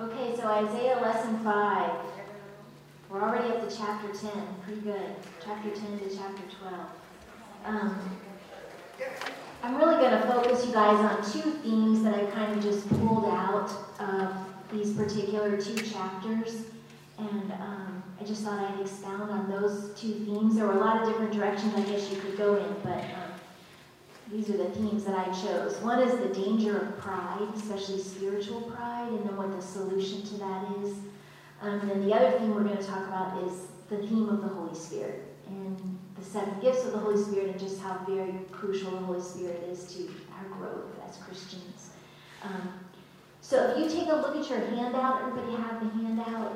Okay, so Isaiah lesson 5. We're already up to chapter 10. Pretty good. Chapter 10 to chapter 12. I'm really going to focus you guys on two themes that I kind of just pulled out of these particular two chapters. And I just thought I'd expound on those two themes. There were a lot of different directions I guess you could go in, but these are the themes that I chose. One is the danger of pride, especially spiritual pride, and then what the solution to that is. And then the other theme we're going to talk about is the theme of the Holy Spirit and the 7 gifts of the Holy Spirit and just how very crucial the Holy Spirit is to our growth as Christians. So if you take a look at your handout, everybody have the handout?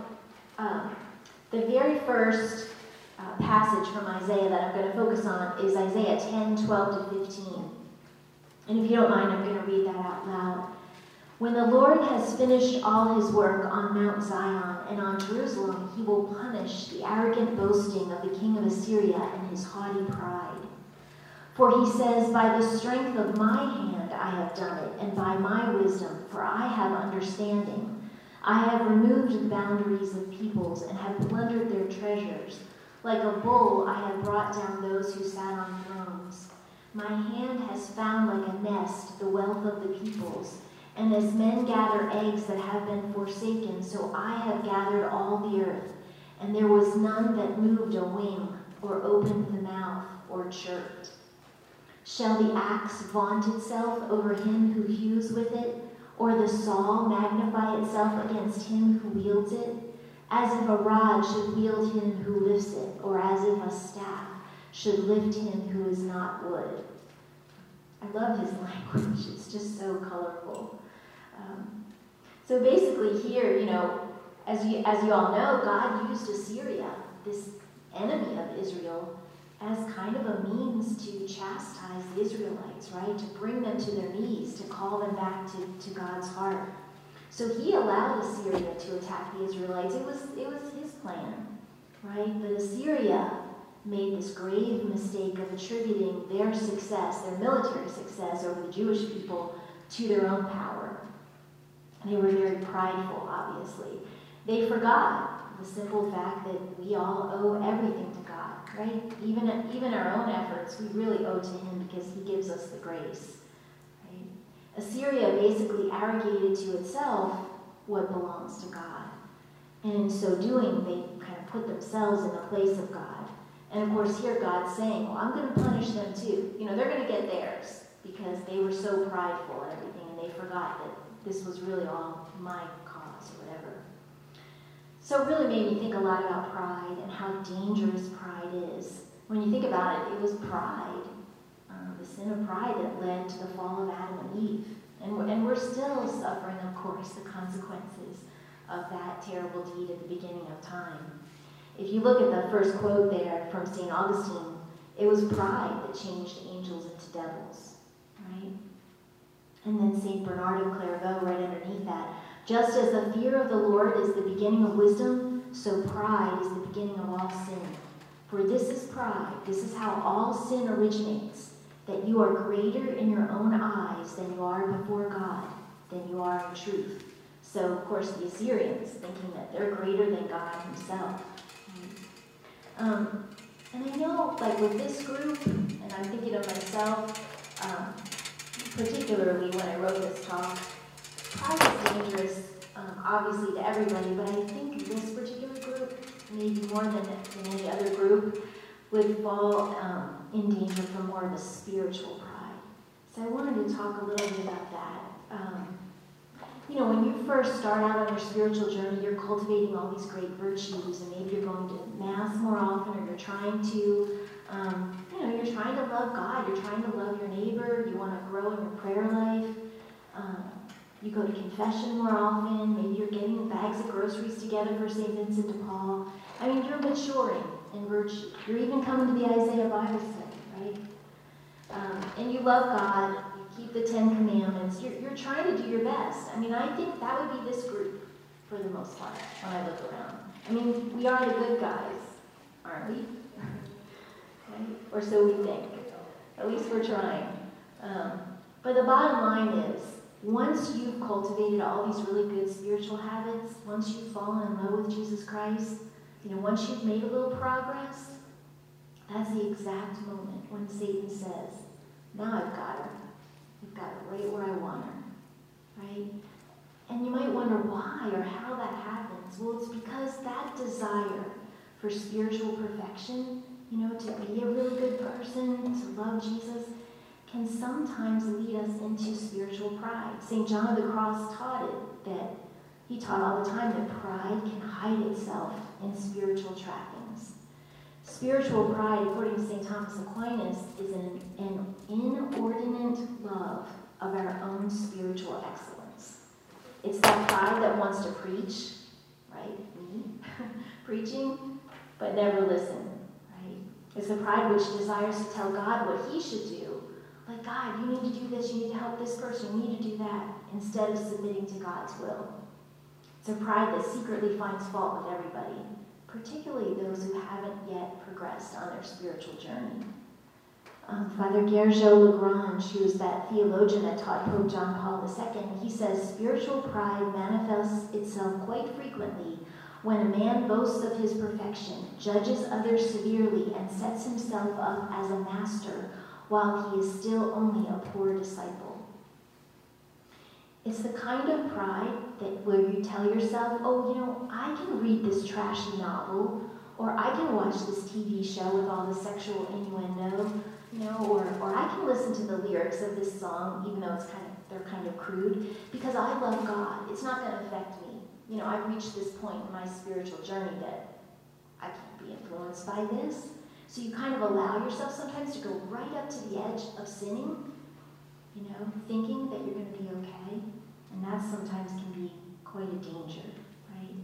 The very first passage from Isaiah that I'm going to focus on is Isaiah 10, 12 to 15. And if you don't mind, I'm going to read that out loud. When the Lord has finished all his work on Mount Zion and on Jerusalem, he will punish the arrogant boasting of the king of Assyria and his haughty pride. For he says, by the strength of my hand I have done it, and by my wisdom, for I have understanding. I have removed the boundaries of peoples and have plundered their treasures. Like a bull, I have brought down those who sat on thrones. My hand has found like a nest the wealth of the peoples. And as men gather eggs that have been forsaken, so I have gathered all the earth. And there was none that moved a wing, or opened the mouth, or chirped. Shall the axe vaunt itself over him who hews with it, or the saw magnify itself against him who wields it? As if a rod should wield him who lifts it, or as if a staff should lift him who is not wood. I love his language. It's just so colorful. So basically here, as you all know, God used Assyria, this enemy of Israel, as kind of a means to chastise the Israelites, right? To bring them to their knees, to call them back to God's heart. So he allowed Assyria to attack the Israelites. It was his plan, right? But Assyria made this grave mistake of attributing their success, their military success over the Jewish people, to their own power. They were very prideful, obviously. They forgot the simple fact that we all owe everything to God, right? Even our own efforts, we really owe to him because he gives us the grace. Right? Assyria basically arrogated to itself what belongs to God. And in so doing, they kind of put themselves in the place of God. And of course, here God's saying, well, I'm going to punish them too. They're going to get theirs because they were so prideful and everything, and they forgot that this was really all my cause or whatever. So it really made me think a lot about pride and how dangerous pride is. When you think about it, it was pride, the sin of pride that led to the fall of Adam and Eve. And we're still suffering, of course, the consequences of that terrible deed at the beginning of time. If you look at the first quote there from St. Augustine, it was pride that changed angels into devils, right? And then St. Bernard of Clairvaux, right underneath that, just as the fear of the Lord is the beginning of wisdom, so pride is the beginning of all sin. For this is pride, this is how all sin originates, that you are greater in your own eyes than you are before God, than you are in truth. So, of course, the Assyrians, thinking that they're greater than God himself. And I know, like with this group, and I'm thinking of myself, particularly when I wrote this talk, pride is dangerous, obviously, to everybody, but I think this particular group, maybe more than any other group, would fall in danger from more of a spiritual pride. So I wanted to talk a little bit about that. When you first start out on your spiritual journey, you're cultivating all these great virtues, and maybe you're going to Mass more often, or you're trying to, you're trying to love God, you're trying to love your neighbor, you want to grow in your prayer life, you go to confession more often, maybe you're getting bags of groceries together for St. Vincent de Paul. You're maturing in virtue. You're even coming to the Isaiah Bible study, right? And you love God, keep the 10 Commandments. You're trying to do your best. I think that would be this group for the most part when I look around. We are the good guys, aren't we? Okay? Or so we think. At least we're trying. But the bottom line is once you've cultivated all these really good spiritual habits, once you've fallen in love with Jesus Christ, once you've made a little progress, that's the exact moment when Satan says, now I've got her. I've got her right where I want her, right? And you might wonder why or how that happens. Well, it's because that desire for spiritual perfection, to be a really good person, to love Jesus, can sometimes lead us into spiritual pride. St. John of the Cross taught he taught all the time that pride can hide itself in spiritual trappings. Spiritual pride, according to St. Thomas Aquinas, is an inordinate love of our own spiritual excellence. It's that pride that wants to preach, right? Me, preaching, but never listen, right? It's the pride which desires to tell God what he should do. Like, God, you need to do this, you need to help this person, you need to do that, instead of submitting to God's will. It's a pride that secretly finds fault with everybody, particularly those who haven't yet progressed on their spiritual journey. Father Gergeau Lagrange, who is that theologian that taught Pope John Paul II, he says, spiritual pride manifests itself quite frequently when a man boasts of his perfection, judges others severely, and sets himself up as a master while he is still only a poor disciple. It's the kind of pride where you tell yourself, I can read this trashy novel, or I can watch this TV show with all the sexual innuendo, or I can listen to the lyrics of this song, even though they're kind of crude, because I love God. It's not going to affect me. I've reached this point in my spiritual journey that I can't be influenced by this. So you kind of allow yourself sometimes to go right up to the edge of sinning, thinking that you're going to be okay. And that sometimes can be quite a danger, right?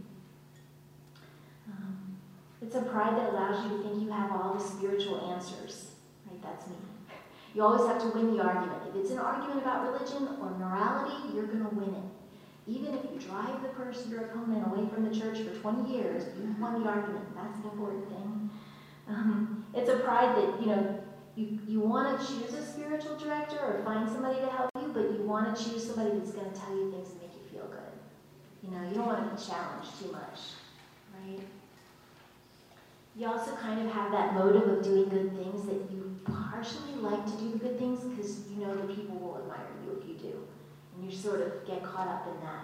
It's a pride that allows you to think you have all the spiritual answers, right? That's me. You always have to win the argument. If it's an argument about religion or morality, you're going to win it. Even if you drive the person, your opponent, away from the church for 20 years, you've won the argument. That's an important thing. It's a pride that, you want to choose a spiritual director or find somebody to help you, but you want to choose somebody that's going to tell you things that make you feel good. You don't want to be challenged too much, right? You also kind of have that motive of doing good things that you partially like to do the good things because you know the people will admire you if you do. And you sort of get caught up in that.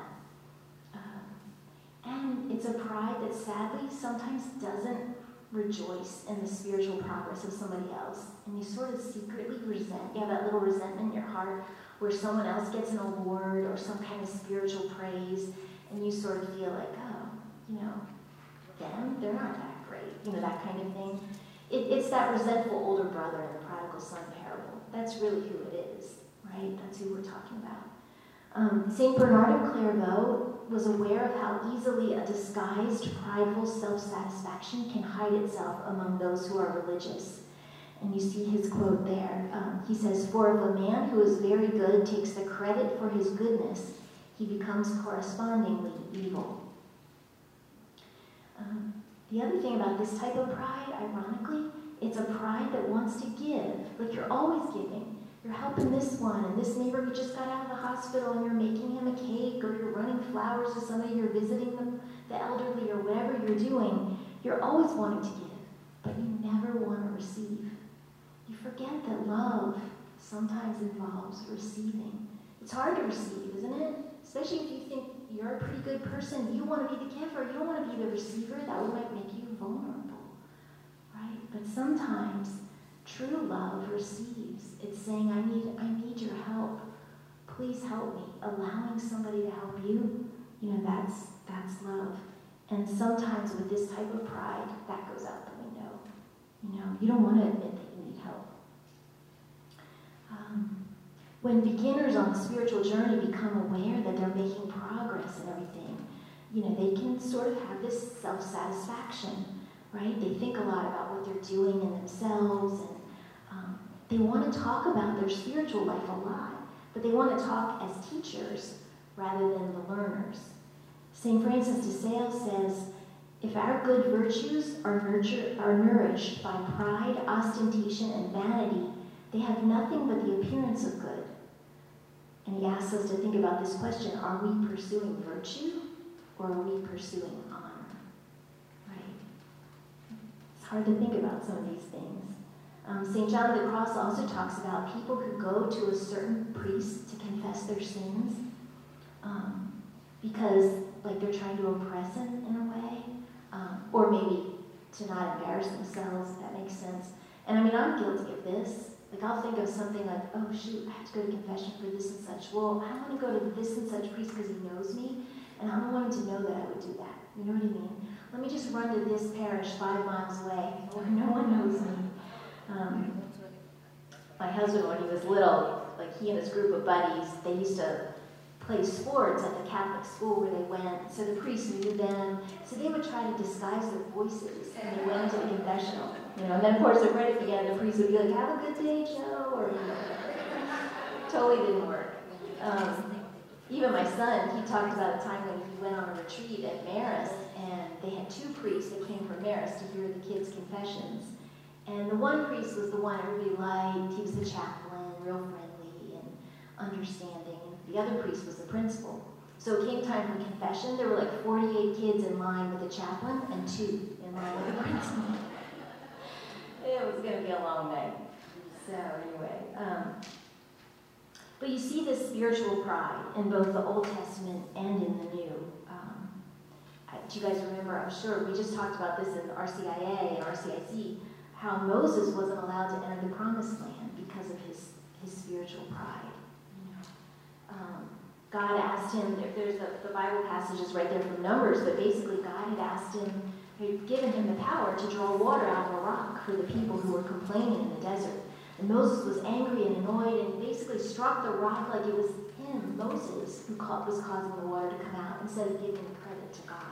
And it's a pride that sadly sometimes doesn't rejoice in the spiritual progress of somebody else. And you sort of secretly resent, you have that little resentment in your heart where someone else gets an award or some kind of spiritual praise, and you sort of feel like, them, they're not that great, that kind of thing. It's that resentful older brother in the prodigal son parable. That's really who it is, right? That's who we're talking about. St. Bernard of Clairvaux was aware of how easily a disguised, prideful self-satisfaction can hide itself among those who are religious. And you see his quote there. He says, "For if a man who is very good takes the credit for his goodness, he becomes correspondingly evil." The other thing about this type of pride, ironically, it's a pride that wants to give. Like you're always giving. You're helping this one and this neighbor who just got out of the hospital and you're making him a cake, or you're running flowers to somebody, you're visiting the elderly, or whatever you're doing. You're always wanting to give, but you never want to receive. You forget that love sometimes involves receiving. It's hard to receive, isn't it? Especially if you think you're a pretty good person. You want to be the giver. You don't want to be the receiver. That might make you vulnerable, right? But sometimes true love receives. It's saying, I need your help. Please help me. Allowing somebody to help you, that's love. And sometimes with this type of pride, that goes out the window. You don't want to admit that you need help. When beginners on the spiritual journey become aware that they're making progress and everything, they can sort of have this self-satisfaction, right? They think a lot about what they're doing in themselves, and they want to talk about their spiritual life a lot, but they want to talk as teachers rather than the learners. St. Francis de Sales says, if our good virtues are nourished by pride, ostentation, and vanity, they have nothing but the appearance of good. And he asks us to think about this question: are we pursuing virtue or are we pursuing honor? Right? It's hard to think about some of these things. St. John of the Cross also talks about people who go to a certain priest to confess their sins because like they're trying to oppress him in a way, or maybe to not embarrass themselves, if that makes sense. And I mean, I'm guilty of this. Like I'll think of something like, oh shoot, I have to go to confession for this and such. Well, I want to go to this and such priest because he knows me, and I don't want him to know that I would do that. You know what I mean? Let me just run to this parish 5 miles away where no one knows me. My husband, when he was little, like he and his group of buddies, they used to play sports at the Catholic school where they went. So the priest knew them. So they would try to disguise their voices when they went into the confessional. And then of course, right at the end, the priest would be like, "Have a good day, Joe," or totally didn't work. Even my son, he talked about a time when he went on a retreat at Marist, and they had 2 priests that came from Marist to hear the kids' confessions. And the one priest was the one everybody liked. He was the chaplain, real friendly and understanding. And the other priest was the principal. So it came time for confession. There were like 48 kids in line with the chaplain and 2 in line with the principal. It was going to be a long night. So anyway, but you see this spiritual pride in both the Old Testament and in the New. Do you guys remember? I'm sure we just talked about this in RCIA and RCIC. How Moses wasn't allowed to enter the promised land because of his spiritual pride. God asked him, there's the Bible passages right there from Numbers, but basically God had asked him, had given him the power to draw water out of a rock for the people who were complaining in the desert. And Moses was angry and annoyed and basically struck the rock like it was him, Moses, who was causing the water to come out instead of giving credit to God.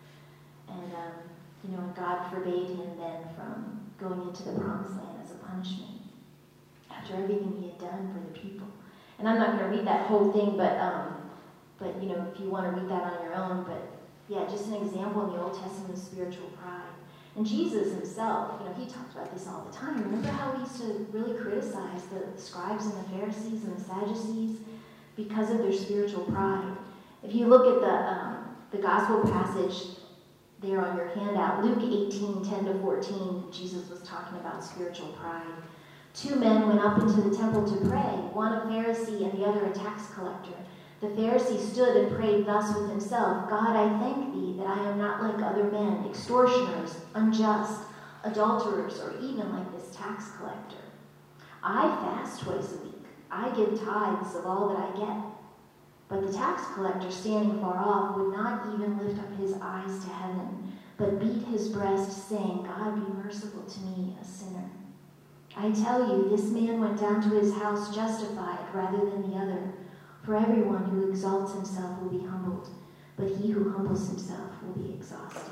And God forbade him then from going into the promised land as a punishment after everything he had done for the people. And I'm not going to read that whole thing, but if you want to read that on your own, but yeah, just an example in the Old Testament of spiritual pride. And Jesus himself, he talked about this all the time. Remember how he used to really criticize the scribes and the Pharisees and the Sadducees because of their spiritual pride. If you look at the gospel passage there on your handout, Luke 18:10-14, Jesus was talking about spiritual pride. 2 men went up into the temple to pray, one a Pharisee and the other a tax collector. The Pharisee stood and prayed thus with himself, "God, I thank thee that I am not like other men, extortioners, unjust, adulterers, or even like this tax collector. I fast twice a week. I give tithes of all that I get." But the tax collector, standing far off, would not even lift up his eyes to heaven, but beat his breast, saying, "God, be merciful to me, a sinner." I tell you, this man went down to his house justified rather than the other. For everyone who exalts himself will be humbled, but he who humbles himself will be exalted.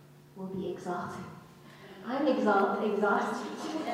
I'm exhausted.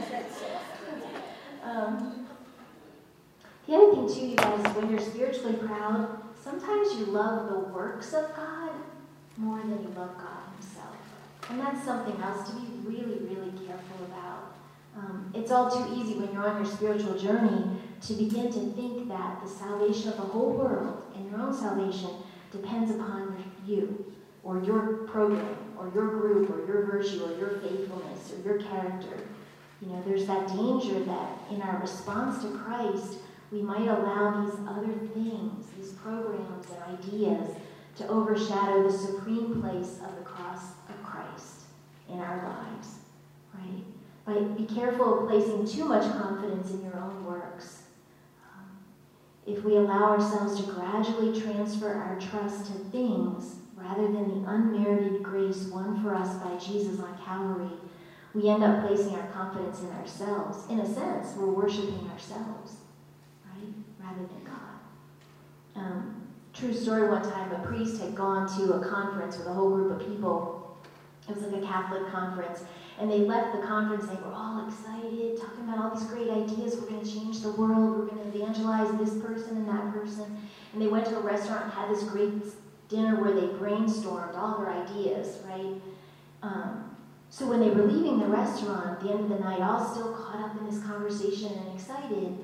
The other thing too, you guys, when you're spiritually proud, sometimes you love the works of God more than you love God himself. And that's something else to be really, really careful about. It's all too easy when you're on your spiritual journey to begin to think that the salvation of the whole world and your own salvation depends upon you or your program or your group or your virtue or your faithfulness or your character. There's that danger that in our response to Christ, we might allow these other things, these programs and ideas to overshadow the supreme place of the cross of Christ in our lives, right? Be careful of placing too much confidence in your own works. If we allow ourselves to gradually transfer our trust to things rather than the unmerited grace won for us by Jesus on Calvary, we end up placing our confidence in ourselves. In a sense, we're worshiping ourselves, right? Rather than God. True story, one time a priest had gone to a conference with a whole group of people. It was like a Catholic conference. And they left the conference, they were all excited, talking about all these great ideas. We're going to change the world. We're going to evangelize this person and that person. And they went to a restaurant and had this great dinner where they brainstormed all their ideas, right? So when they were leaving the restaurant at the end of the night, all still caught up in this conversation and excited,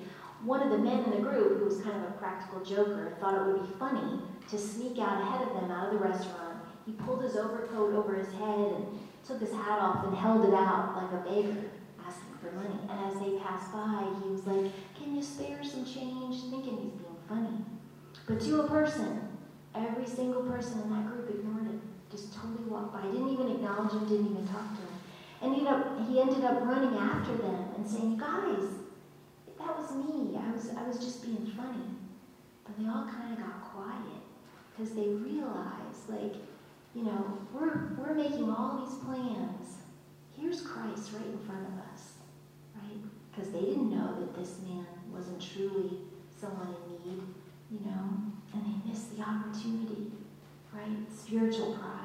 one of the men in the group, who was kind of a practical joker, thought it would be funny to sneak out ahead of them out of the restaurant. He pulled his overcoat over his head and took his hat off and held it out like a beggar, asking for money. And as they passed by, he was like, "Can you spare some change?" thinking he's being funny. But to a person, every single person in that group ignored him, just totally walked by, didn't even acknowledge him, didn't even talk to him. And he ended up running after them and saying, "Guys, that was me. I was just being funny." But they all kind of got quiet because they realized, like, you know, we're making all these plans. Here's Christ right in front of us, right? Because they didn't know that this man wasn't truly someone in need, you know, and they missed the opportunity, right? Spiritual pride.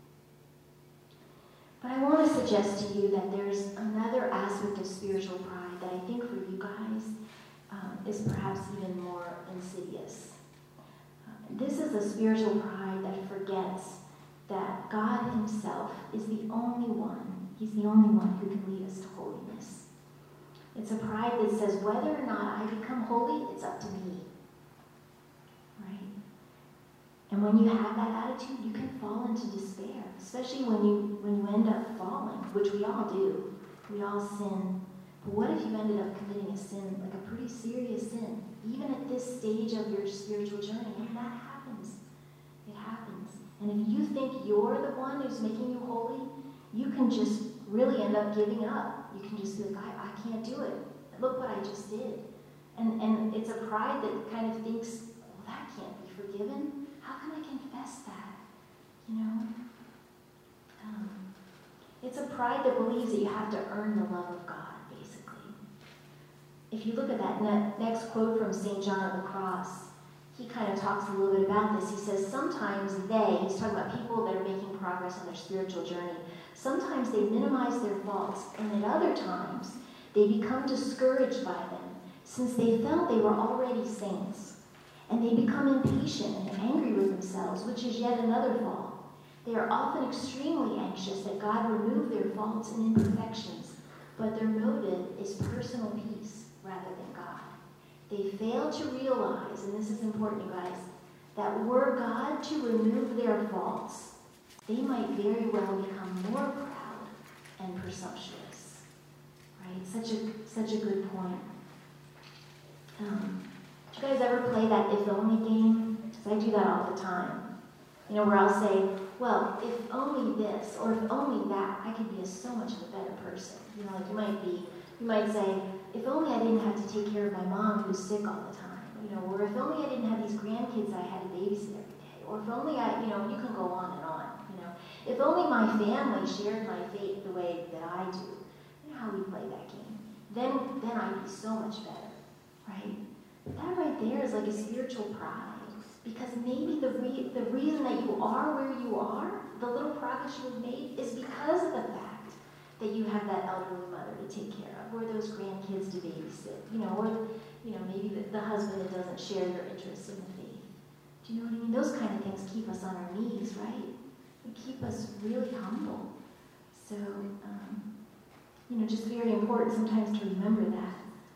But I want to suggest to you that there's another aspect of spiritual pride that I think for you guys is perhaps even more insidious. This is a spiritual pride that forgets that God himself is the only one. He's the only one who can lead us to holiness. It's a pride that says whether or not I become holy, it's up to me. Right? And when you have that attitude, you can fall into despair, especially when you end up falling, which we all do. We all sin. But what if you ended up committing a sin, like a pretty serious sin, even at this stage of your spiritual journey? And that happens. It happens. And if you think you're the one who's making you holy, you can just really end up giving up. You can just be like, I can't do it. Look what I just did. And it's a pride that kind of thinks, well, that can't be forgiven. How can I confess that? You know? It's a pride that believes that you have to earn the love of God, basically. If you look at that next quote from St. John of the Cross, he kind of talks a little bit about this. He says, sometimes he's talking about people that are making progress on their spiritual journey, sometimes they minimize their faults, and at other times, they become discouraged by them, since they felt they were already saints. And they become impatient and angry with themselves, which is yet another fault. They are often extremely anxious that God remove their faults and imperfections, but their motive is personal peace rather than God. They fail to realize, and this is important, you guys, that were God to remove their faults, they might very well become more proud and presumptuous. Right? Such a good point. Do you guys ever play that if only game? Because I do that all the time. You know, where I'll say, well, if only this, or if only that, I could be so much of a better person. You know, like you might say, if only I didn't have to take care of my mom who's sick all the time. You know, or if only I didn't have these grandkids I had to babysit every day. Or if only you can go on and on, you know. If only my family shared my faith the way that I do. You know how we play that game. Then I'd be so much better, right? That right there is like a spiritual pride. Because maybe the reason that you are where you are, the little progress you've made, is because of the fact that you have that elderly mother to take care of, or those grandkids to babysit, you know, or maybe the husband that doesn't share your interest in the faith. Do you know what I mean? Those kind of things keep us on our knees, right? They keep us really humble. So, just very important sometimes to remember that.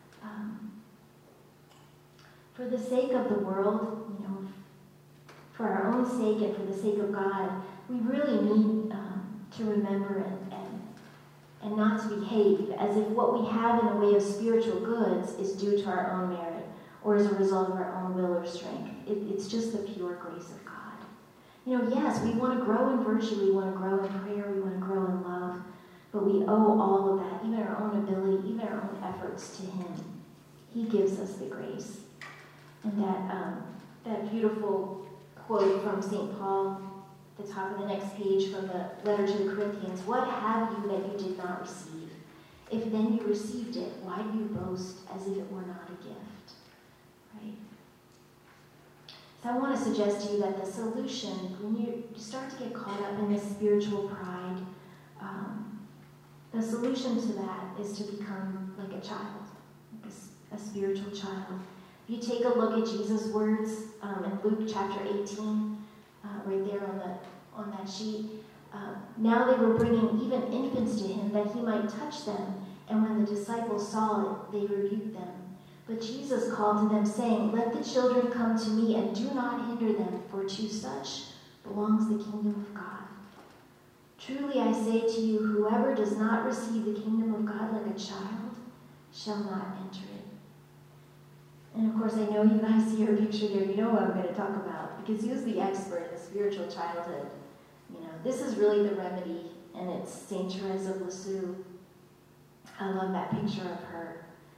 For the sake of the world, for our own sake and for the sake of God, we really need to remember and not to behave as if what we have in the way of spiritual goods is due to our own merit or as a result of our own will or strength. It's just the pure grace of God. Yes, we want to grow in virtue, we want to grow in prayer, we want to grow in love, but we owe all of that, even our own ability, even our own efforts, to Him. He gives us the grace. And that beautiful quote from St. Paul, the top of the next page from the letter to the Corinthians, "What have you that you did not receive? If then you received it, why do you boast as if it were not a gift?" Right? So I want to suggest to you that the solution, when you start to get caught up in this spiritual pride, the solution to that is to become like a child, like a spiritual child. If you take a look at Jesus' words in Luke chapter 18, right there on that sheet, now they were bringing even infants to him that he might touch them, and when the disciples saw it, they rebuked them. But Jesus called to them, saying, "Let the children come to me, and do not hinder them, for to such belongs the kingdom of God. Truly I say to you, whoever does not receive the kingdom of God like a child shall not enter it." And of course, I know you guys see her picture there. You know what I'm going to talk about, because he was the expert in spiritual childhood. This is really the remedy, and it's St. Therese of Lisieux. I love that picture of her.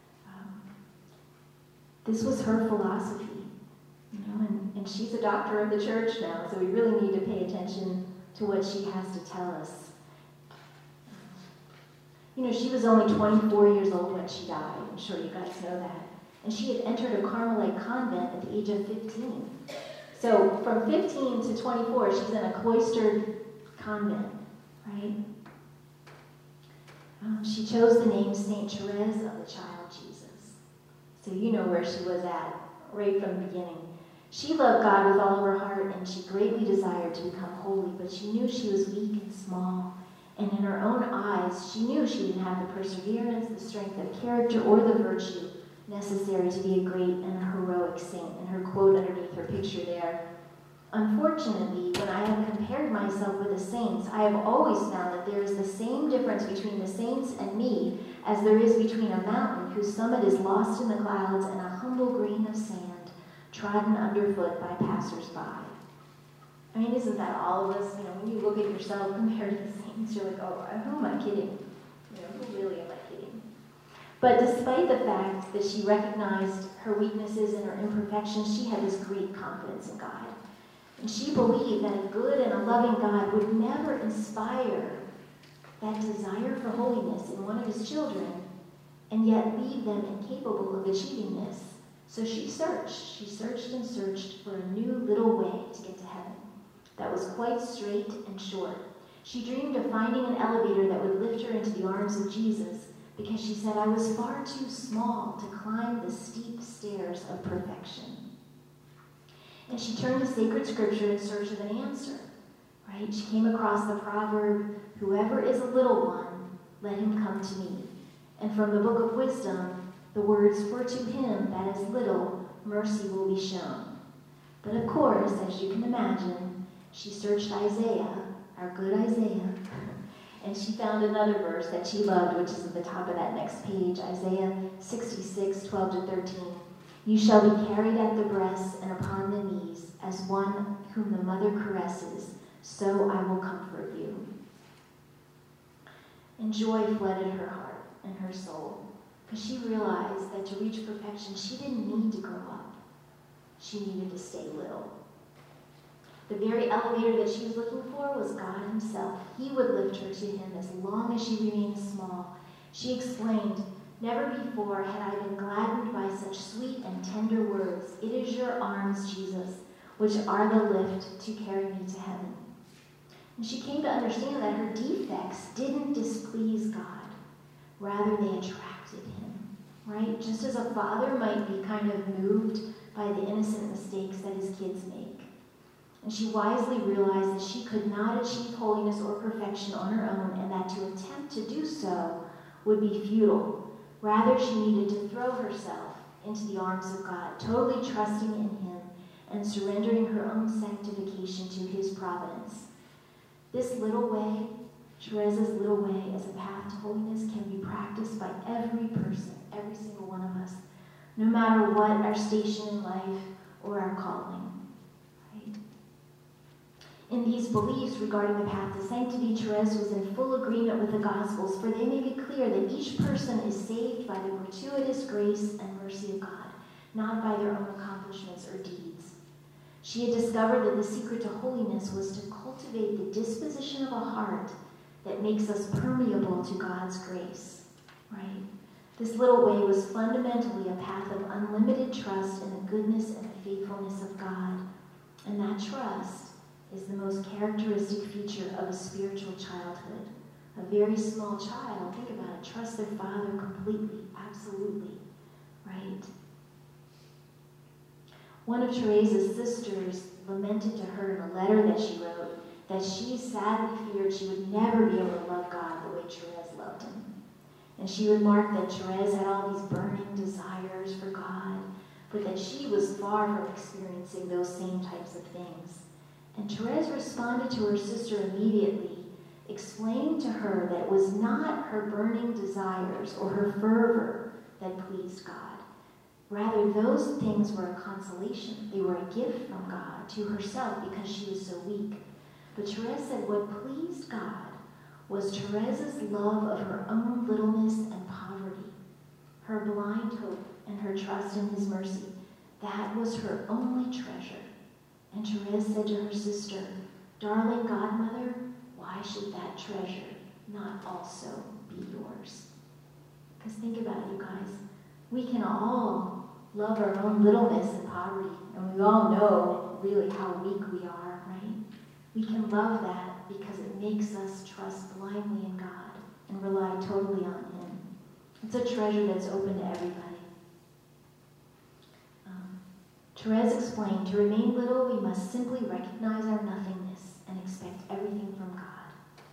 This was her philosophy, and she's a doctor of the church now, so we really need to pay attention to what she has to tell us. She was only 24 years old when she died. I'm sure you guys know that. And she had entered a Carmelite convent at the age of 15. So from 15 to 24, she's in a cloistered convent, right? She chose the name St. Therese of the Child Jesus. So you know where she was at, right from the beginning. She loved God with all of her heart, and she greatly desired to become holy, but she knew she was weak and small. And in her own eyes, she knew she didn't have the perseverance, the strength of character, or the virtue necessary to be a great and a heroic saint. And her quote underneath her picture there: "Unfortunately, when I have compared myself with the saints, I have always found that there is the same difference between the saints and me as there is between a mountain whose summit is lost in the clouds and a humble grain of sand trodden underfoot by passers-by." I mean, isn't that all of us? When you look at yourself compared to the saints, you're like, oh, who am I kidding? Who really am I kidding? But despite the fact that she recognized her weaknesses and her imperfections, she had this great confidence in God. And she believed that a good and a loving God would never inspire that desire for holiness in one of his children and yet leave them incapable of achieving this. So she searched and searched for a new little way to get to heaven that was quite straight and short. She dreamed of finding an elevator that would lift her into the arms of Jesus, because she said, "I was far too small to climb the steep stairs of perfection." And she turned to sacred scripture in search of an answer, right? She came across the proverb, "Whoever is a little one, let him come to me." And from the book of wisdom, the words, "For to him that is little, mercy will be shown." But of course, as you can imagine, she searched Isaiah, our good Isaiah, and she found another verse that she loved, which is at the top of that next page, Isaiah 66, 12 to 13. "You shall be carried at the breast and upon the knees, as one whom the mother caresses, so I will comfort you." And joy flooded her heart and her soul, because she realized that to reach perfection, she didn't need to grow up. She needed to stay little. The very elevator that she was looking for was God himself. He would lift her to him as long as she remained small. She explained, "Never before had I been gladdened by such sweet and tender words. It is your arms, Jesus, which are the lift to carry me to heaven." And she came to understand that her defects didn't displease God. Rather, they attracted him, right? Just as a father might be kind of moved by the innocent mistakes that his kids make. And she wisely realized that she could not achieve holiness or perfection on her own, and that to attempt to do so would be futile. Rather, she needed to throw herself into the arms of God, totally trusting in him and surrendering her own sanctification to his providence. This little way, Therese's little way as a path to holiness, can be practiced by every person, every single one of us, no matter what our station in life or our calling. In these beliefs regarding the path to sanctity, Therese was in full agreement with the Gospels, for they make it clear that each person is saved by the gratuitous grace and mercy of God, not by their own accomplishments or deeds. She had discovered that the secret to holiness was to cultivate the disposition of a heart that makes us permeable to God's grace, right? This little way was fundamentally a path of unlimited trust in the goodness and the faithfulness of God, and that trust is the most characteristic feature of a spiritual childhood. A very small child, think about it, trusts their father completely, absolutely, right? One of Therese's sisters lamented to her in a letter that she wrote that she sadly feared she would never be able to love God the way Therese loved him. And she remarked that Therese had all these burning desires for God, but that she was far from experiencing those same types of things. And Therese responded to her sister immediately, explaining to her that it was not her burning desires or her fervor that pleased God. Rather, those things were a consolation. They were a gift from God to herself because she was so weak. But Therese said what pleased God was Therese's love of her own littleness and poverty, her blind hope and her trust in his mercy. That was her only treasure. And Therese said to her sister, "Darling godmother, why should that treasure not also be yours?" Because think about it, you guys. We can all love our own littleness and poverty, and we all know really how weak we are, right? We can love that because it makes us trust blindly in God and rely totally on Him. It's a treasure that's open to everybody. Therese explained, to remain little, we must simply recognize our nothingness and expect everything from God.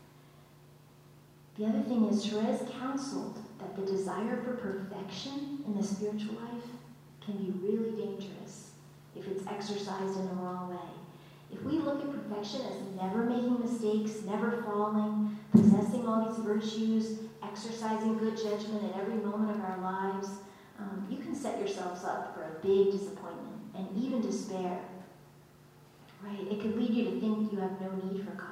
The other thing is, Therese counseled that the desire for perfection in the spiritual life can be really dangerous if it's exercised in the wrong way. If we look at perfection as never making mistakes, never falling, possessing all these virtues, exercising good judgment at every moment of our lives, you can set yourselves up for a big disappointment and even despair, right? It could lead you to think you have no need for God.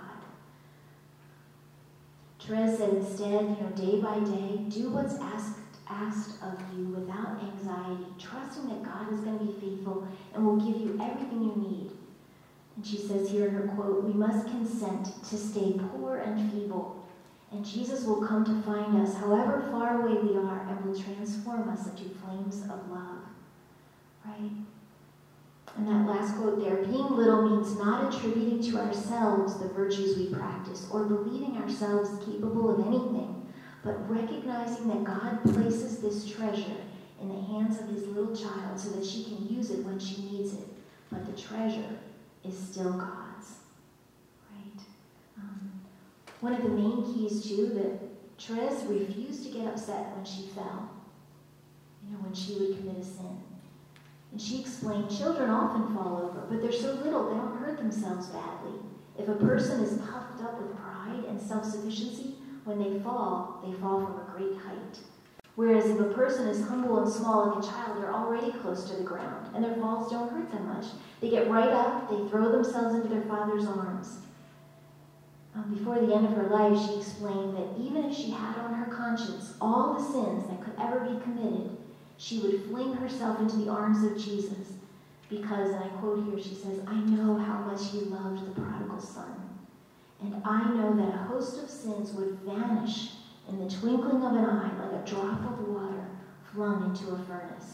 Therese said instead, day by day, do what's asked of you without anxiety, trusting that God is going to be faithful and will give you everything you need. And she says here in her quote, we must consent to stay poor and feeble, and Jesus will come to find us however far away we are and will transform us into flames of love, right? And that last quote there, being little means not attributing to ourselves the virtues we practice or believing ourselves capable of anything, but recognizing that God places this treasure in the hands of his little child so that she can use it when she needs it. But the treasure is still God's, right? One of the main keys, too, that Therese refused to get upset when she fell, when she would commit a sin. And she explained, children often fall over, but they're so little they don't hurt themselves badly. If a person is puffed up with pride and self-sufficiency, when they fall from a great height. Whereas if a person is humble and small like a child, they're already close to the ground, and their falls don't hurt them much. They get right up, they throw themselves into their father's arms. Before the end of her life, she explained that even if she had on her conscience all the sins that could ever be committed, she would fling herself into the arms of Jesus because, and I quote here, she says, I know how much he loved the prodigal son, and I know that a host of sins would vanish in the twinkling of an eye like a drop of water flung into a furnace.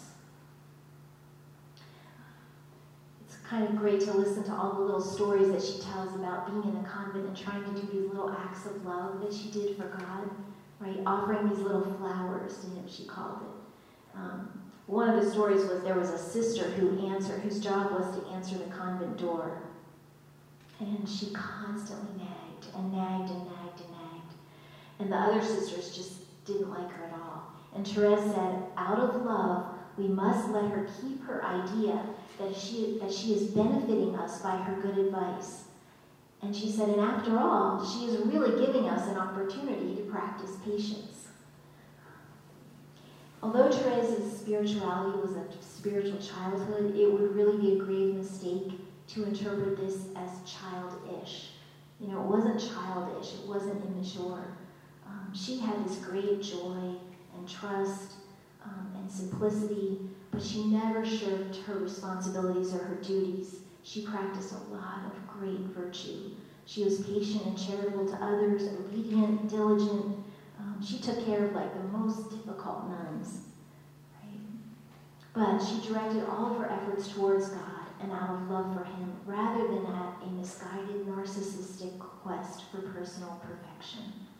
It's kind of great to listen to all the little stories that she tells about being in the convent and trying to do these little acts of love that she did for God, right? Offering these little flowers to him, she called it. One of the stories was there was a sister whose job was to answer the convent door. And she constantly nagged and nagged and nagged and nagged. And the other sisters just didn't like her at all. And Therese said, out of love, we must let her keep her idea that she is benefiting us by her good advice. And she said, and after all, she is really giving us an opportunity to practice patience. Although Therese's spirituality was a spiritual childhood, it would really be a grave mistake to interpret this as childish. It wasn't childish, it wasn't immature. She had this great joy and trust and simplicity, but she never shirked her responsibilities or her duties. She practiced a lot of great virtue. She was patient and charitable to others, obedient, diligent. She took care of the most difficult nuns, right? But she directed all of her efforts towards God and out of love for him, rather than at a misguided, narcissistic quest for personal perfection.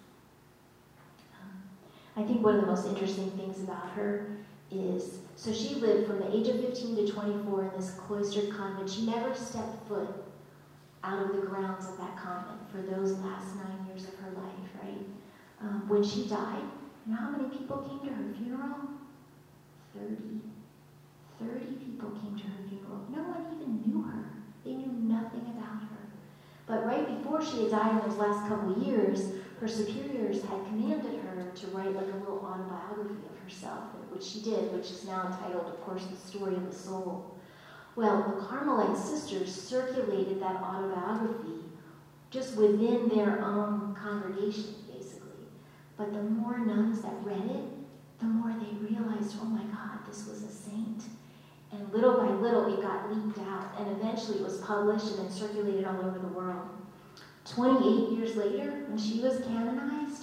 I think one of the most interesting things about her is, so she lived from the age of 15 to 24 in this cloistered convent. She never stepped foot out of the grounds of that convent for those last 9 years of her life, right? When she died, You know how many people came to her funeral? 30. 30 people came to her funeral. No one even knew her. They knew nothing about her. But right before she had died in those last couple of years, her superiors had commanded her to write like a little autobiography of herself, which she did, which is now entitled, of course, The Story of the Soul. Well, the Carmelite sisters circulated that autobiography just within their own congregation, basically. But the more nuns that read it, the more they realized, oh my God, this was a saint. And little by little, it got leaked out, and eventually it was published and then circulated all over the world. 28 years later, when she was canonized,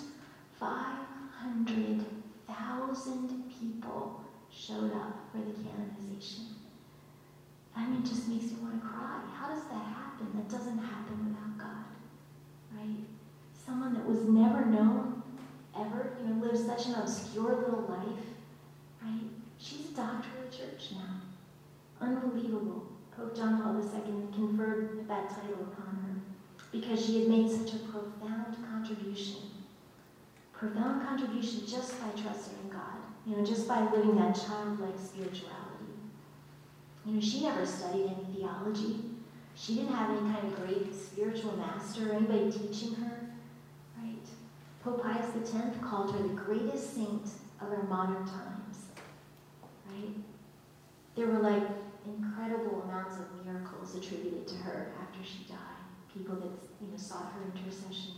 500,000 people showed up for the canonization. I mean, it just makes me want to cry. How does that happen? That doesn't happen without God, right? Someone that was never known, ever, lived such an obscure little life, right? She's a doctor of the church now. Unbelievable. Pope John Paul II conferred that title upon her because she had made such a profound contribution. Profound contribution just by trusting in God, just by living that childlike spirituality. She never studied any theology. She didn't have any kind of great spiritual master or anybody teaching her, right? Pope Pius X called her the greatest saint of our modern times, right? There were like incredible amounts of miracles attributed to her after she died. People that sought her intercession.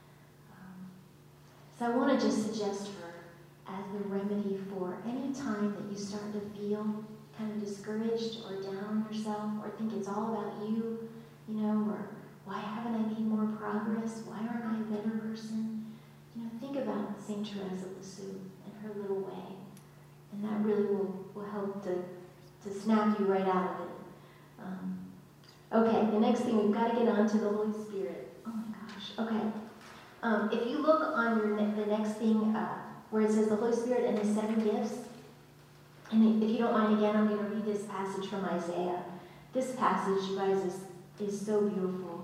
So I want to just suggest her as the remedy for any time that you start to feel kind of discouraged or down on yourself, or think it's all about you, or why haven't I made more progress? Why aren't I a better person? Think about St. Therese of Lisieux and her little way, and that really will help to snap you right out of it. Okay, the next thing, we've got to get on to the Holy Spirit. Oh my gosh, okay. If you look on the next thing where it says the Holy Spirit and His 7 gifts, and if you don't mind, again, I'm going to read this passage from Isaiah. This passage, you guys, is so beautiful.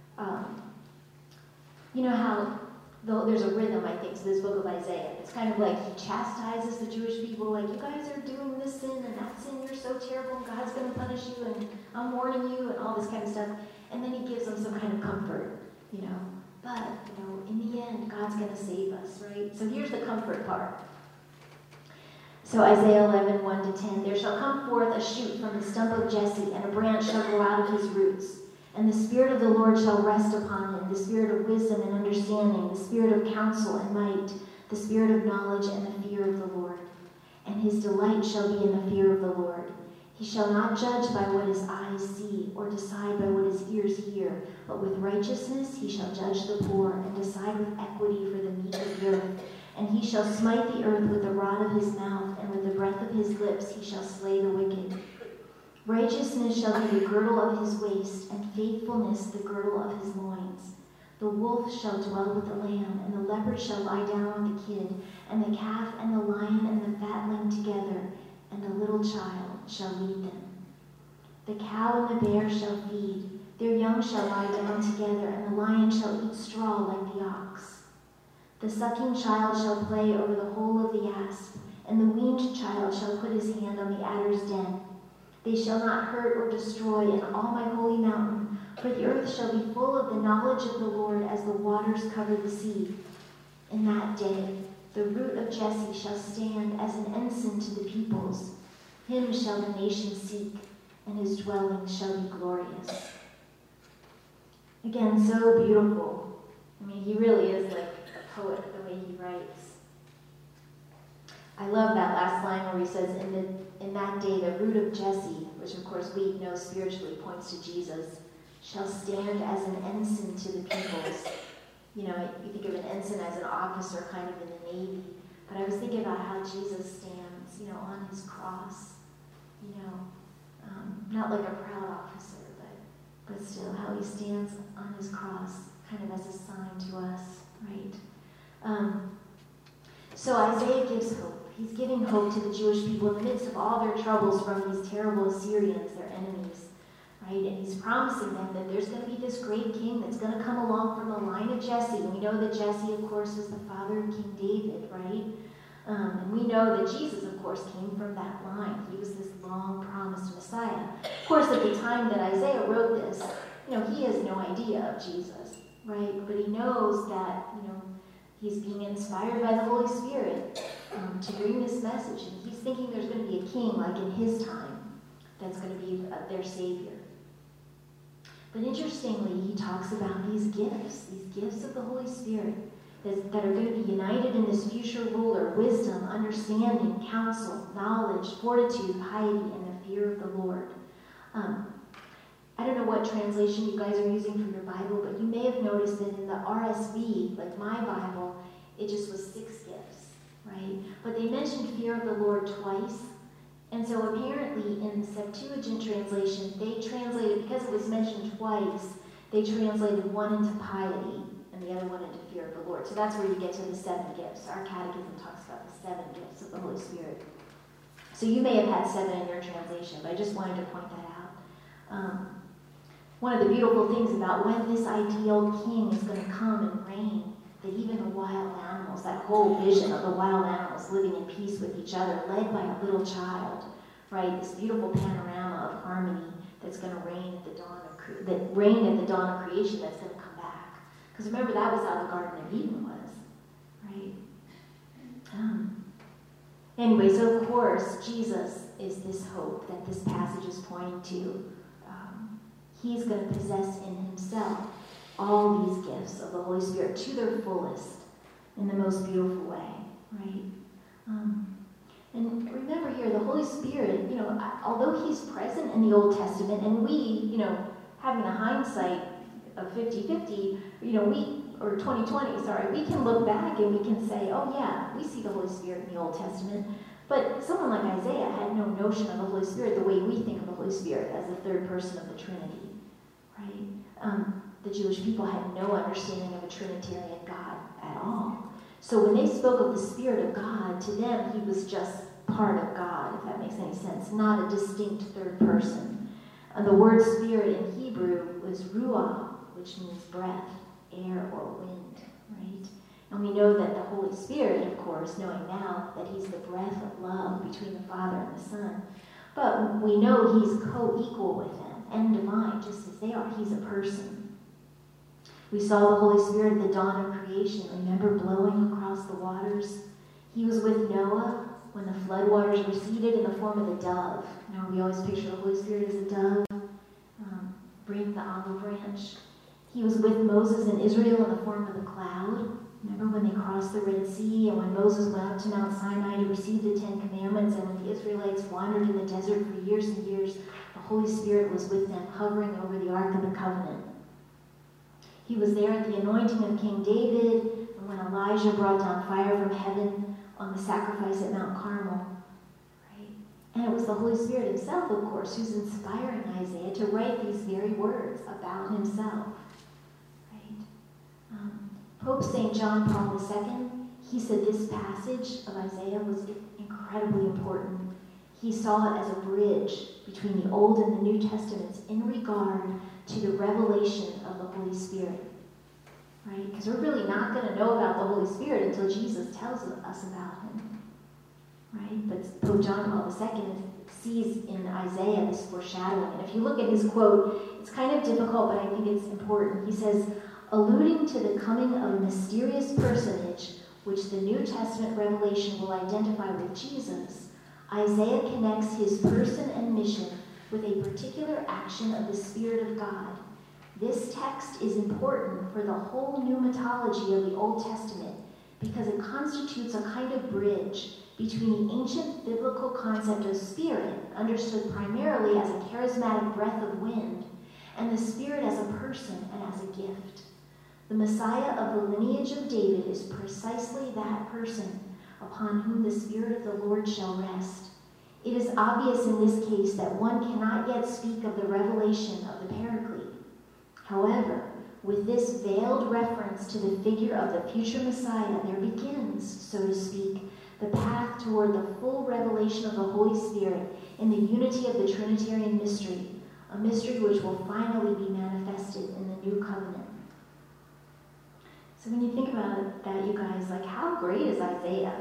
You know how there's a rhythm, I think, to this book of Isaiah. It's kind of like he chastises the Jewish people, like, you guys are doing this sin and that sin, you're so terrible, and God's going to punish you, and I'm warning you, and all this kind of stuff. And then he gives them some kind of comfort, But, in the end, God's going to save us, right? So here's the comfort part. So Isaiah 11, 1-10, there shall come forth a shoot from the stump of Jesse, and a branch shall grow out of his roots. And the Spirit of the Lord shall rest upon him, the Spirit of wisdom and understanding, the Spirit of counsel and might, the Spirit of knowledge and the fear of the Lord. And his delight shall be in the fear of the Lord. He shall not judge by what his eyes see, or decide by what his ears hear, but with righteousness he shall judge the poor, and decide with equity for the meek of the earth. And he shall smite the earth with the rod of his mouth, and with the breath of his lips he shall slay the wicked. Righteousness shall be the girdle of his waist, and faithfulness the girdle of his loins. The wolf shall dwell with the lamb, and the leopard shall lie down with the kid, and the calf and the lion and the fatling together, and the little child shall lead them. The cow and the bear shall feed, their young shall lie down together, and the lion shall eat straw like the ox. The sucking child shall play over the hole of the asp, and the weaned child shall put his hand on the adder's den. They shall not hurt or destroy in all my holy mountain, for the earth shall be full of the knowledge of the Lord as the waters cover the sea. In that day, the root of Jesse shall stand as an ensign to the peoples. Him shall the nations seek, and his dwelling shall be glorious. Again, so beautiful. I mean, he really is like a poet the way he writes. I love that last line where he says, in that day, the root of Jesse, which of course we know spiritually points to Jesus, shall stand as an ensign to the peoples. You think of an ensign as an officer kind of in the Navy, but I was thinking about how Jesus stands, on his cross, not like a proud officer, but still how he stands on his cross, kind of as a sign to us, right? So Isaiah gives hope. He's giving hope to the Jewish people in the midst of all their troubles from these terrible Assyrians, their enemies, right? And he's promising them that there's going to be this great king that's going to come along from the line of Jesse. And we know that Jesse, of course, was the father of King David, right? And we know that Jesus, of course, came from that line. He was this long-promised Messiah. Of course, at the time that Isaiah wrote this, he has no idea of Jesus, right? But he knows that, he's being inspired by the Holy Spirit to bring this message. And he's thinking there's going to be a king, like in his time, that's going to be their Savior. But interestingly, he talks about these gifts of the Holy Spirit that are going to be united in this future ruler: wisdom, understanding, counsel, knowledge, fortitude, piety, and the fear of the Lord. I don't know what translation you guys are using for your Bible, but you may have noticed that in the RSV, like my Bible, it just was 6 gifts, right? But they mentioned fear of the Lord twice. And so apparently in the Septuagint translation, they translated, because it was mentioned twice, they translated one into piety and the other one into fear of the Lord. So that's where you get to the 7 gifts. Our catechism talks about the 7 gifts of the Holy Spirit. So you may have had 7 in your translation, but I just wanted to point that out. One of the beautiful things about when this ideal king is going to come and reign, that even the wild animals, that whole vision of the wild animals living in peace with each other, led by a little child, right? This beautiful panorama of harmony that's going to reign at the dawn that reigned at the dawn of creation, that's going to come back. Because remember, that was how the Garden of Eden was, right? Anyway, so of course, Jesus is this hope that this passage is pointing to. He's going to possess in himself all these gifts of the Holy Spirit to their fullest in the most beautiful way, right? And remember here, the Holy Spirit, although he's present in the Old Testament, and we, having a hindsight of 50-50, or 20-20, sorry, we can look back and we can say, oh yeah, we see the Holy Spirit in the Old Testament. But someone like Isaiah had no notion of the Holy Spirit the way we think of the Holy Spirit as the third person of the Trinity, right? The Jewish people had no understanding of a Trinitarian God at all. So when they spoke of the Spirit of God, to them he was just part of God, if that makes any sense, not a distinct third person. The word Spirit in Hebrew was ruah, which means breath, air, or wind, right? And we know that the Holy Spirit, of course, knowing now that he's the breath of love between the Father and the Son, but we know he's co-equal with them and divine, just as they are. He's a person. We saw the Holy Spirit at the dawn of creation. Remember, blowing across the waters? He was with Noah when the floodwaters receded in the form of the dove. We always picture the Holy Spirit as a dove, bring the olive branch. He was with Moses and Israel in the form of the cloud. Remember when they crossed the Red Sea and when Moses went up to Mount Sinai to receive the 10 Commandments, and when the Israelites wandered in the desert for years and years, the Holy Spirit was with them, hovering over the Ark of the Covenant. He was there at the anointing of King David, and when Elijah brought down fire from heaven on the sacrifice at Mount Carmel. Right? And it was the Holy Spirit himself, of course, who's inspiring Isaiah to write these very words about himself. Right? Pope St. John Paul II, he said this passage of Isaiah was incredibly important. He saw it as a bridge between the Old and the New Testaments in regard to the revelation of the Holy Spirit, right? Because we're really not going to know about the Holy Spirit until Jesus tells us about him, right? But Pope John Paul II sees in Isaiah this foreshadowing. And if you look at his quote, it's kind of difficult, but I think it's important. He says, alluding to the coming of a mysterious personage, which the New Testament revelation will identify with Jesus, Isaiah connects his person and mission with a particular action of the Spirit of God. This text is important for the whole pneumatology of the Old Testament because it constitutes a kind of bridge between the ancient biblical concept of spirit, understood primarily as a charismatic breath of wind, and the Spirit as a person and as a gift. The Messiah of the lineage of David is precisely that person upon whom the Spirit of the Lord shall rest. It is obvious in this case that one cannot yet speak of the revelation of the Paraclete. However, with this veiled reference to the figure of the future Messiah, there begins, so to speak, the path toward the full revelation of the Holy Spirit in the unity of the Trinitarian mystery, a mystery which will finally be manifested in the new covenant. So when you think about that, you guys, how great is Isaiah?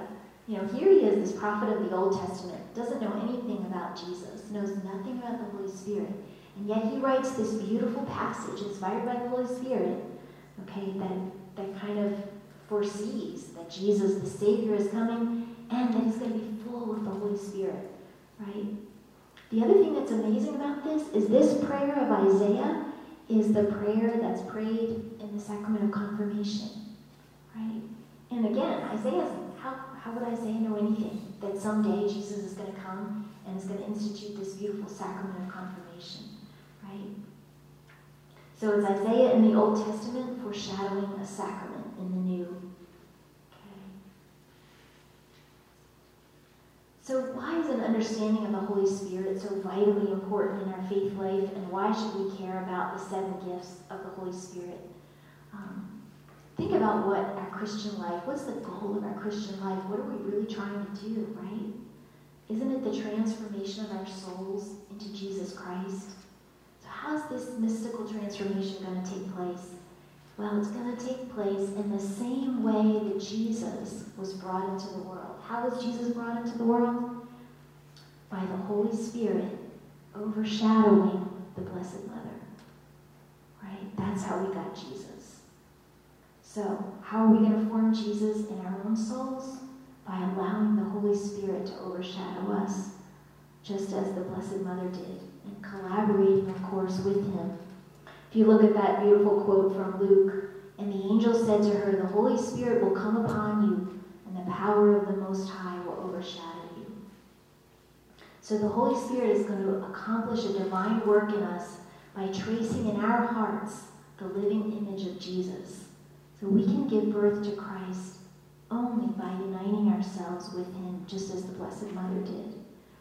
You know, here he is, this prophet of the Old Testament, doesn't know anything about Jesus, knows nothing about the Holy Spirit, and yet he writes this beautiful passage inspired by the Holy Spirit, okay, that kind of foresees that Jesus, the Savior, is coming and that he's going to be full of the Holy Spirit, right? The other thing that's amazing about this is this prayer of Isaiah is the prayer that's prayed in the sacrament of confirmation, right? And again, how would Isaiah know anything? That someday Jesus is going to come and is going to institute this beautiful sacrament of confirmation, right? So it's Isaiah in the Old Testament foreshadowing a sacrament in the New. Okay. So why is an understanding of the Holy Spirit so vitally important in our faith life, and why should we care about the 7 gifts of the Holy Spirit? Think about what our Christian life, what's the goal of our Christian life? What are we really trying to do, right? Isn't it the transformation of our souls into Jesus Christ? So how's this mystical transformation going to take place? Well, it's going to take place in the same way that Jesus was brought into the world. How was Jesus brought into the world? By the Holy Spirit overshadowing the Blessed Mother, right? That's how we got Jesus. So, how are we going to form Jesus in our own souls? By allowing the Holy Spirit to overshadow us, just as the Blessed Mother did, and collaborating, of course, with him. If you look at that beautiful quote from Luke, and the angel said to her, "The Holy Spirit will come upon you, and the power of the Most High will overshadow you." So the Holy Spirit is going to accomplish a divine work in us by tracing in our hearts the living image of Jesus. So we can give birth to Christ only by uniting ourselves with him, just as the Blessed Mother did.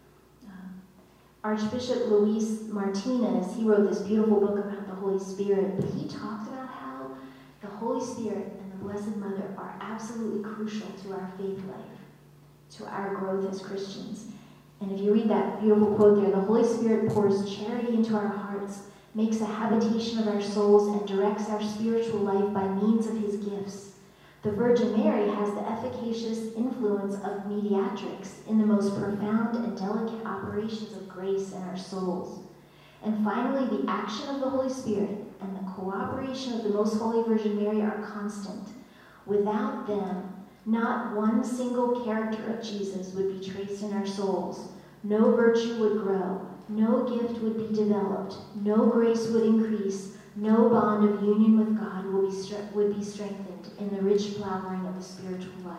Archbishop Luis Martinez, he wrote this beautiful book about the Holy Spirit, but he talked about how the Holy Spirit and the Blessed Mother are absolutely crucial to our faith life, to our growth as Christians. And if you read that beautiful quote there, the Holy Spirit pours charity into our hearts, makes a habitation of our souls, and directs our spiritual life by means of his gifts. The Virgin Mary has the efficacious influence of mediatrix in the most profound and delicate operations of grace in our souls. And finally, the action of the Holy Spirit and the cooperation of the Most Holy Virgin Mary are constant. Without them, not one single character of Jesus would be traced in our souls. No virtue would grow. No gift would be developed, no grace would increase, no bond of union with God would be strengthened in the rich flowering of the spiritual life.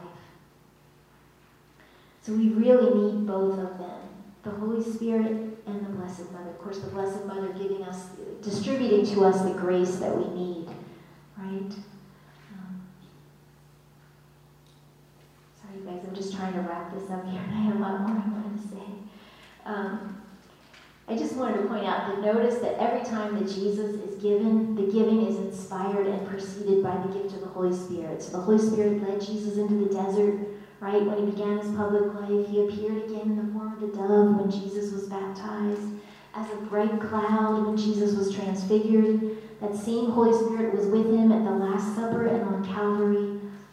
So we really need both of them, the Holy Spirit and the Blessed Mother. Of course, the Blessed Mother distributing to us the grace that we need, right? Sorry, guys, I'm just trying to wrap this up here, and I have a lot more I wanted to say. I just wanted to point out that notice that every time that Jesus is given, the giving is inspired and preceded by the gift of the Holy Spirit. So the Holy Spirit led Jesus into the desert, right? When he began his public life, he appeared again in the form of a dove when Jesus was baptized, as a bright cloud when Jesus was transfigured. That same Holy Spirit was with him at the Last Supper and on Calvary.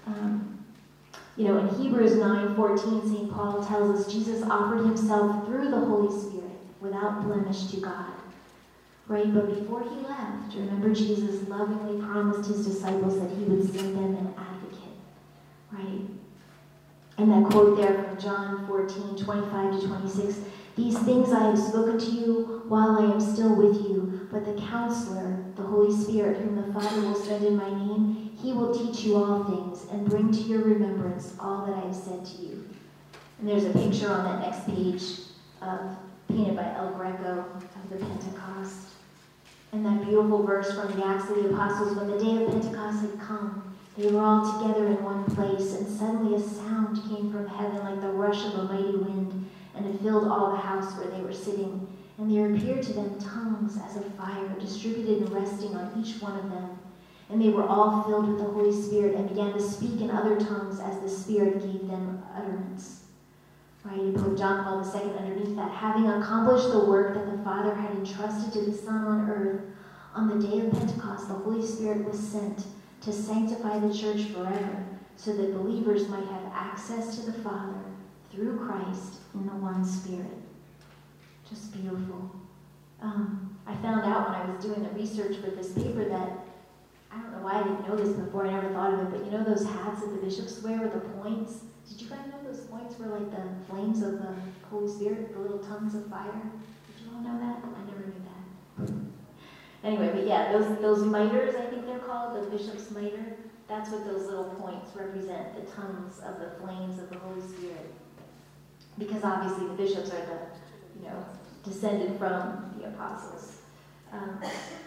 In Hebrews 9:14, St. Paul tells us Jesus offered himself through the Holy Spirit without blemish to God, right? But before he left, remember Jesus lovingly promised his disciples that he would send them an advocate, right? And that quote there from John 14:25-26, "These things I have spoken to you while I am still with you, but the Counselor, the Holy Spirit, whom the Father will send in my name, he will teach you all things and bring to your remembrance all that I have said to you." And there's a picture on that next page painted by El Greco of the Pentecost. And that beautiful verse from the Acts of the Apostles, when the day of Pentecost had come, they were all together in one place, and suddenly a sound came from heaven like the rush of a mighty wind, and it filled all the house where they were sitting. And there appeared to them tongues as of fire, distributed and resting on each one of them. And they were all filled with the Holy Spirit and began to speak in other tongues as the Spirit gave them utterance. Right, and Pope John Paul II underneath that, having accomplished the work that the Father had entrusted to the Son on earth, on the day of Pentecost, the Holy Spirit was sent to sanctify the church forever, so that believers might have access to the Father through Christ in the one Spirit. Just beautiful. I found out when I was doing the research for this paper that, I don't know why I didn't know this before, I never thought of it, but you know those hats that the bishops wear with the points? Did you guys know those points were like the flames of the Holy Spirit, the little tongues of fire? Did you all know that? I never knew that. Anyway, but yeah, those miters, I think they're called, the bishop's mitre, that's what those little points represent, the tongues of the flames of the Holy Spirit. Because obviously the bishops are the, descended from the apostles. Okay.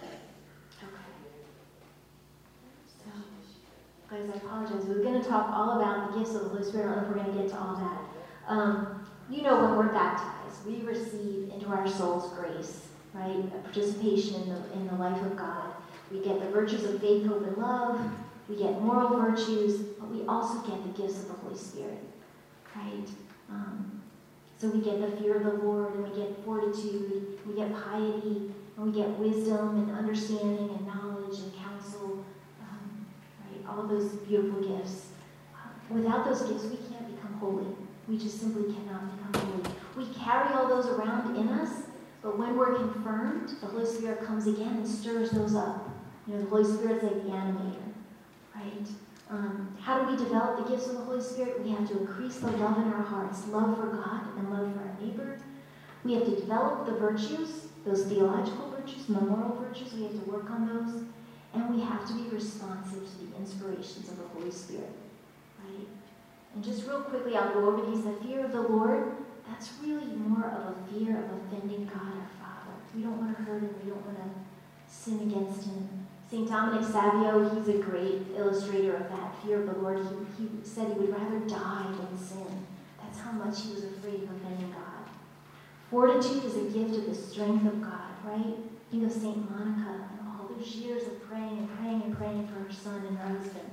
So, guys, I apologize. We're going to talk all about the gifts of the Holy Spirit. I don't know if we're going to get to all that. When we're baptized, we receive into our souls grace, right? A participation in the life of God. We get the virtues of faith, hope, and love. We get moral virtues, but we also get the gifts of the Holy Spirit, right? So we get the fear of the Lord, and we get fortitude, we get piety, and we get wisdom and understanding and knowledge and counsel, right? All of those beautiful gifts. Without those gifts, we can't become holy. We just simply cannot become holy. We carry all those around in us, but when we're confirmed, the Holy Spirit comes again and stirs those up. The Holy Spirit's like the animator, right? How do we develop the gifts of the Holy Spirit? We have to increase the love in our hearts, love for God and love for our neighbor. We have to develop the virtues, those theological virtues, the moral virtues. We have to work on those. And we have to be responsive to the inspirations of the Holy Spirit, right? And just real quickly, I'll go over these. The fear of the Lord, that's really more of a fear of offending God our Father. We don't want to hurt him. We don't want to sin against him. St. Dominic Savio, he's a great illustrator of that fear of the Lord. He said he would rather die than sin. That's how much he was afraid of offending God. Fortitude is a gift of the strength of God, right? Think of St. Monica and all those years of praying and praying and praying for her son and her husband.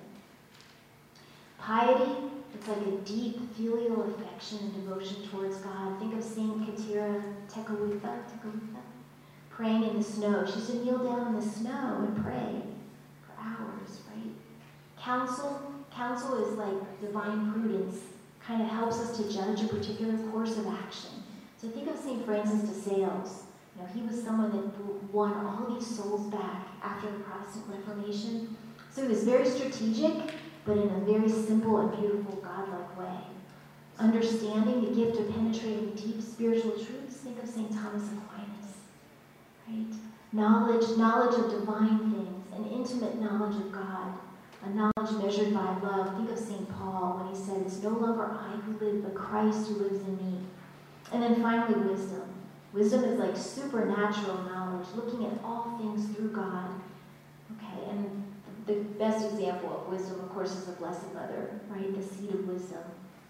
Piety, it's like a deep filial affection and devotion towards God. Think of St. Katera Tekakwitha, praying in the snow. She used to kneel down in the snow and pray for hours, right? Counsel is like divine prudence, kind of helps us to judge a particular course of action. So think of St. Francis de Sales. He was someone that won all these souls back after the Protestant Reformation. So he was very strategic, but in a very simple and beautiful, godlike way. Understanding the gift of penetrating deep spiritual truths, think of St. Thomas Aquinas, right? Knowledge of divine things, an intimate knowledge of God, a knowledge measured by love. Think of St. Paul when he said, "It's no longer I who live, but Christ who lives in me." And then finally, wisdom. Wisdom is like supernatural knowledge, looking at all things through God. Okay, and the best example of wisdom, of course, is the Blessed Mother, right? The seat of wisdom.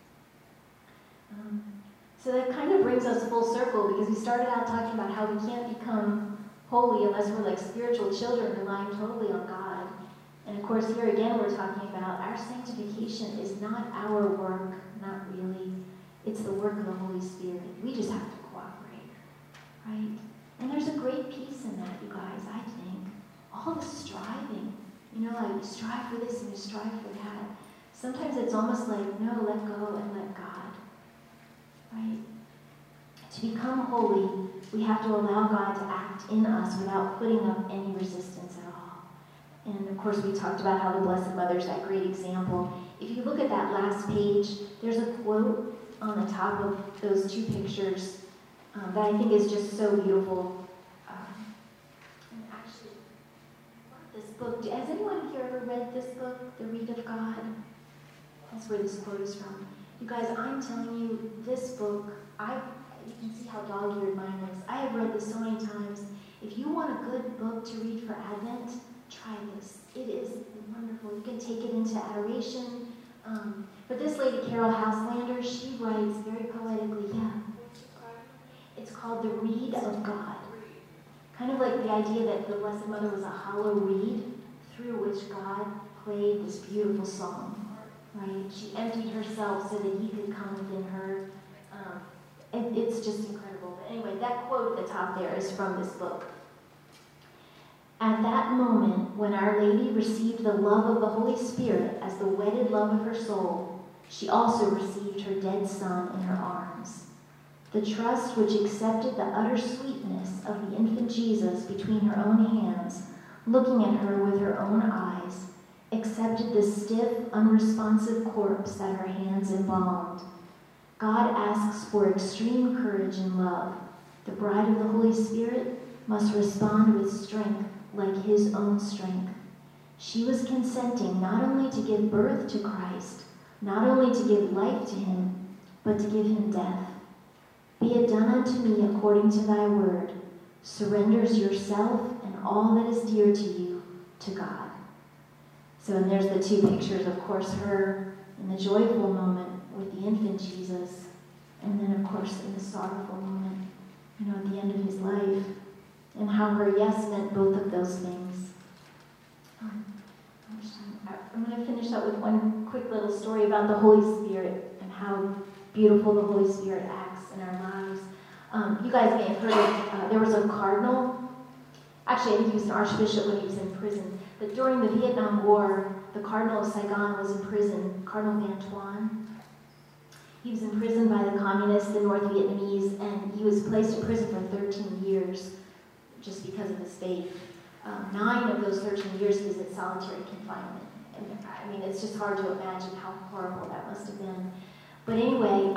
So that kind of brings us full circle, because we started out talking about how we can't become holy unless we're like spiritual children relying totally on God. And of course, here again, we're talking about our sanctification is not our work, not really. It's the work of the Holy Spirit. We just have to cooperate, right? And there's a great peace in that, you guys, I think. All the striving, like you strive for this and you strive for that. Sometimes it's almost like, no, let go and let God, right? To become holy, we have to allow God to act in us without putting up any resistance at all. And of course, we talked about how the Blessed Mother's that great example. If you look at that last page, there's a quote on the top of those two pictures that I think is just so beautiful. And actually, this book, has anyone here ever read this book, The Reed of God? That's where this quote is from. You guys, I'm telling you, this book, you can see how dog-eared mine is. I have read this so many times. If you want a good book to read for Advent, try this. It is wonderful. You can take it into adoration. But this lady, Carol Houselander, she writes very poetically, It's called The Reed of God. Kind of like the idea that the Blessed Mother was a hollow reed through which God played this beautiful song, right? She emptied herself so that he could come within her. It's just incredible. But anyway, that quote at the top there is from this book. At that moment, when Our Lady received the love of the Holy Spirit as the wedded love of her soul, she also received her dead son in her arms. The trust which accepted the utter sweetness of the infant Jesus between her own hands, looking at her with her own eyes, accepted the stiff, unresponsive corpse that her hands embalmed. God asks for extreme courage and love. The bride of the Holy Spirit must respond with strength like his own strength. She was consenting not only to give birth to Christ, not only to give life to him, but to give him death. Be it done unto me according to thy word, surrenders yourself and all that is dear to you to God. So, and there's the two pictures, of course, her in the joyful moment with the infant Jesus, and then, of course, in the sorrowful moment, at the end of his life, and how her yes meant both of those things. I'm going to finish up with one quick little story about the Holy Spirit and how beautiful the Holy Spirit acts in our lives. You guys may have heard of, there was a cardinal, actually I think he was an archbishop when he was in prison, but during the Vietnam War, the Cardinal of Saigon was in prison, Cardinal Van Thuan. He was imprisoned by the communists, the North Vietnamese, and he was placed in prison for 13 years just because of his faith. 9 of those 13 years he was in solitary confinement. And I mean, it's just hard to imagine how horrible that must have been. But anyway,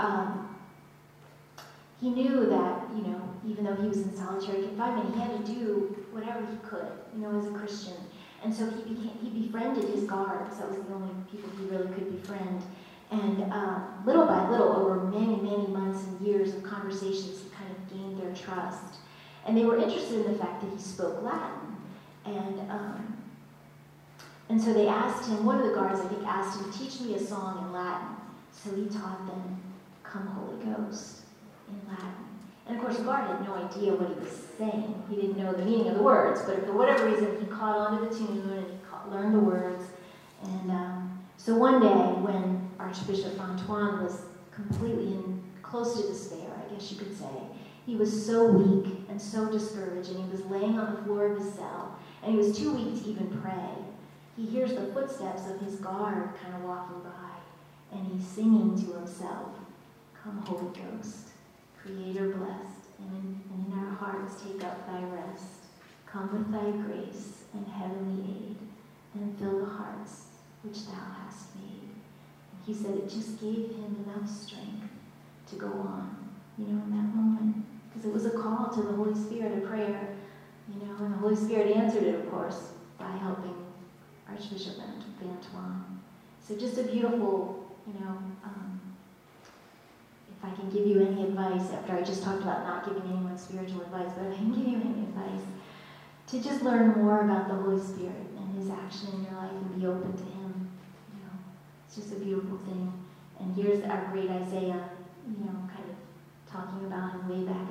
he knew that, even though he was in solitary confinement, he had to do whatever he could, as a Christian. And so he befriended his guards. That was the only people he really could befriend. And little by little, over many, many months and years of conversations, he kind of gained their trust. And they were interested in the fact that he spoke Latin. And so they asked him, one of the guards, I think, asked him, teach me a song in Latin. So he taught them, Come Holy Ghost, in Latin. And of course, the guard had no idea what he was saying. He didn't know the meaning of the words, but for whatever reason, he caught on to the tune and he learned the words. And so one day, when Archbishop Van Thuan was completely close to despair, I guess you could say, he was so weak and so discouraged, and he was laying on the floor of his cell, and he was too weak to even pray. He hears the footsteps of his guard kind of walking by, and he's singing to himself, Come Holy Ghost, Creator blessed, and in our hearts take up thy rest. Come with thy grace and heavenly aid, and fill the hearts which thou hast made. And he said it just gave him enough strength to go on, in that moment. Because it was a call to the Holy Spirit, a prayer, and the Holy Spirit answered it, of course, by helping Archbishop Van Thuan. So just a beautiful, if I can give you any advice, after I just talked about not giving anyone spiritual advice, but if I can give you any advice, to just learn more about the Holy Spirit and his action in your life and be open to him. It's just a beautiful thing. And here's our great Isaiah, kind of talking about him way back